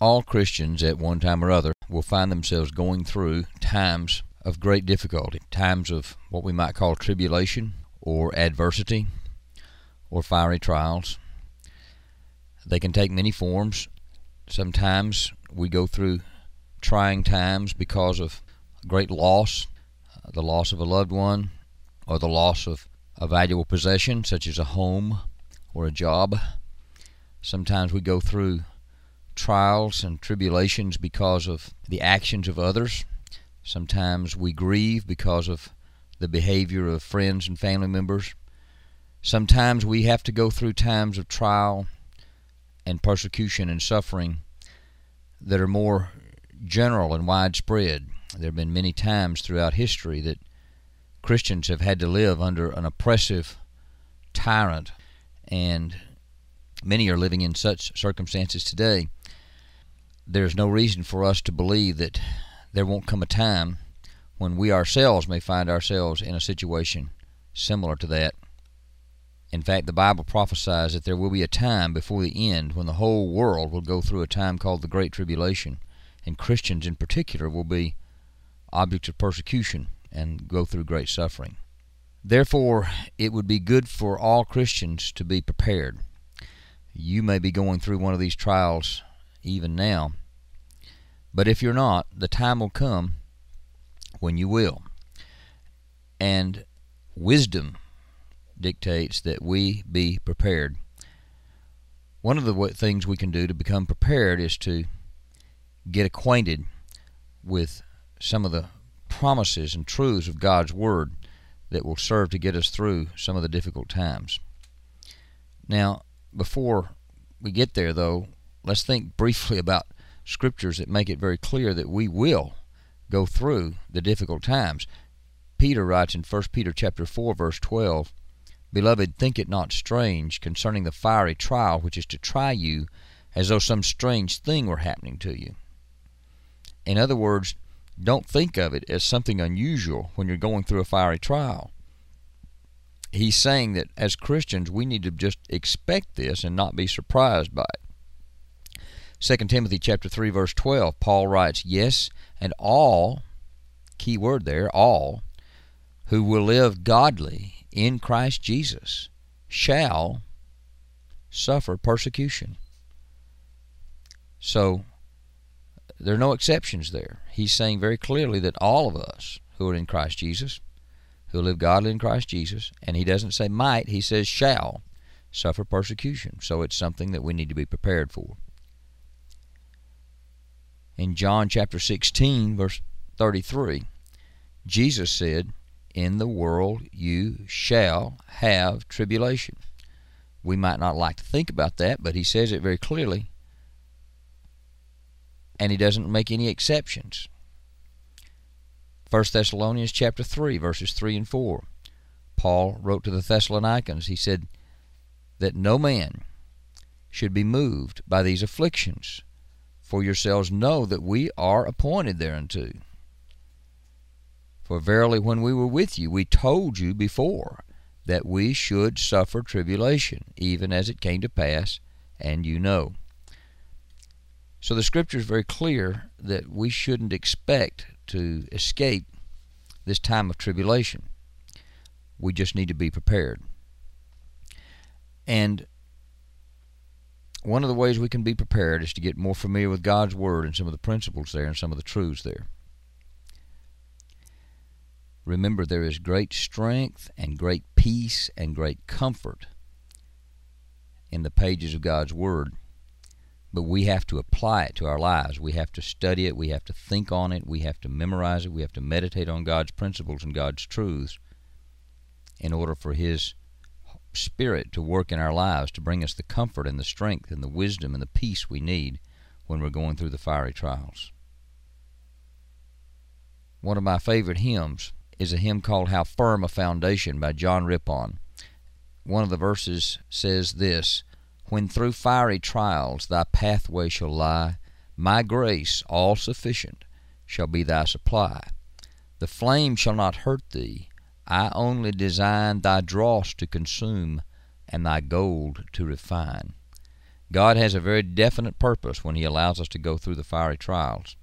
All Christians at one time or other will find themselves going through times of great difficulty, times of what we might call tribulation or adversity or fiery trials. They can take many forms. Sometimes we go through trying times because of great loss, the loss of a loved one, or the loss of a valuable possession such as a home or a job. Sometimes we go through trials and tribulations because of the actions of others. Sometimes we grieve because of the behavior of friends and family members. Sometimes we have to go through times of trial and persecution and suffering that are more general and widespread. There have been many times throughout history that Christians have had to live under an oppressive tyrant, and many are living in such circumstances today. There's no reason for us to believe that there won't come a time when we ourselves may find ourselves in a situation similar to that. In fact, the Bible prophesies that there will be a time before the end when the whole world will go through a time called the Great Tribulation, and Christians in particular will be objects of persecution and go through great suffering. Therefore, it would be good for all Christians to be prepared. You may be going through one of these trials even now, but if you're not, the time will come when you will. And wisdom dictates that we be prepared. One of the things we can do to become prepared is to get acquainted with some of the promises and truths of God's Word that will serve to get us through some of the difficult times. Now, before we get there, though, let's think briefly about scriptures that make it very clear that we will go through the difficult times. Peter writes in 1 Peter chapter 4, verse 12, "Beloved, think it not strange concerning the fiery trial which is to try you, as though some strange thing were happening to you." In other words, don't think of it as something unusual when you're going through a fiery trial. He's saying that as Christians we need to just expect this and not be surprised by it. 2 Timothy chapter 3, verse 12, Paul writes, "Yes, and all," key word there, all, "who will live godly in Christ Jesus shall suffer persecution." So there are no exceptions there. He's saying very clearly that all of us who are in Christ Jesus, who live godly in Christ Jesus, and he doesn't say might, he says shall suffer persecution. So it's something that we need to be prepared for. In John chapter 16, verse 33, Jesus said, "In the world you shall have tribulation." We might not like to think about that, but he says it very clearly, and he doesn't make any exceptions. 1 Thessalonians chapter 3, verses 3 and 4, Paul wrote to the Thessalonians, he said that no man should be moved by these afflictions, for yourselves know that we are appointed thereunto. For verily when we were with you, we told you before that we should suffer tribulation, even as it came to pass, and you know. So the Scripture is very clear that we shouldn't expect to escape this time of tribulation. We just need to be prepared. And one of the ways we can be prepared is to get more familiar with God's Word and some of the principles there and some of the truths there. Remember, there is great strength and great peace and great comfort in the pages of God's Word, but we have to apply it to our lives. We have to study it. We have to think on it. We have to memorize it. We have to meditate on God's principles and God's truths in order for His Spirit to work in our lives to bring us the comfort and the strength and the wisdom and the peace we need when we're going through the fiery trials. One of my favorite hymns is a hymn called "How Firm a Foundation" by John Rippon. One of the verses says this, "When through fiery trials thy pathway shall lie, my grace, all sufficient, shall be thy supply. The flame shall not hurt thee, I only design thy dross to consume and thy gold to refine. God has a very definite purpose when He allows us to go through the fiery trials.